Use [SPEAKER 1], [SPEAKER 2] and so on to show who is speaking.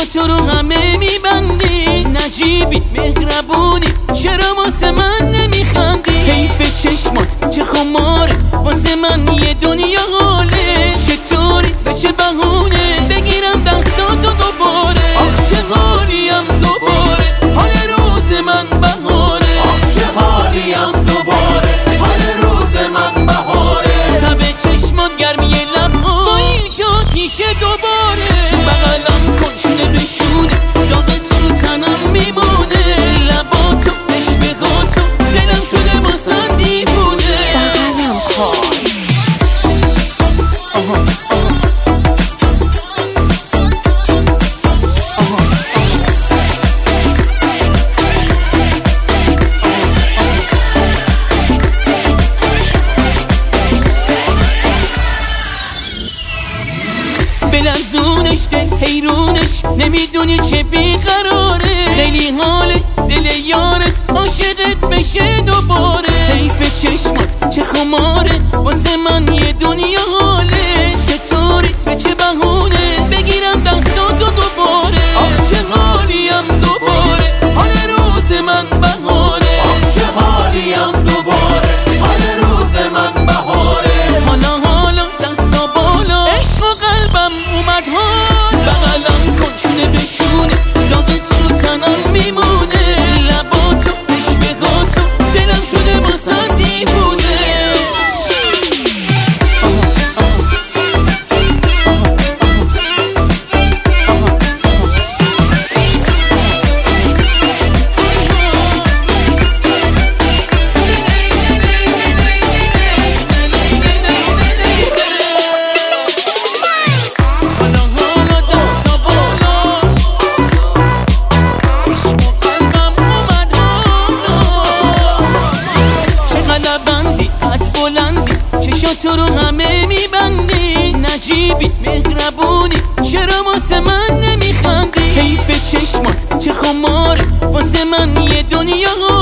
[SPEAKER 1] تو رو همه میبندی، نجیبی مهربونی، چرا واسه من نمیخندی؟ حیف چشمات چه خماره، واسه من یه دنیا حاله. چطوری به چه بهونه بگیرم دستاتو دوباره؟ آخ چه حالیم دوباره، حال روز من بهاره. آخ چه حالیم دوباره، حال روز من بهاره. سب چشمات گرمی لبها با اینجا تیشه دوباره. بغلم کن شونه بشونه، داغت رو تنم میمونه. لباتو اشبهاتو دلم شده واسه دیوونه. بغلم کن بلرزونش ده حیرونش، نمیدونی چه بیقراره. خیلی حاله دل یارت عاشقت بشه دوباره. حیف چشمات چه خماره، واسه من یه دنیا حاله. چطوری به چه بهونه بگیرم دستاتو دوباره؟ آخ چه حالیم دوباره، حال روز من بهاره. آخ چه حالیم دوباره، حال روز من بهاره. حالا دستا بالا، عشق و قلبم اومد حال. بغلم کن شونه بشونه، داغت رو تنم میمونه. لباتو اشبهاتو دلم شده واسه دیوونه. تو رو همه میبندی، نجیبی مهربونی، چرا واسه من نمیخندی؟ حیف چشمات چه خماره، واسه من یه دنیا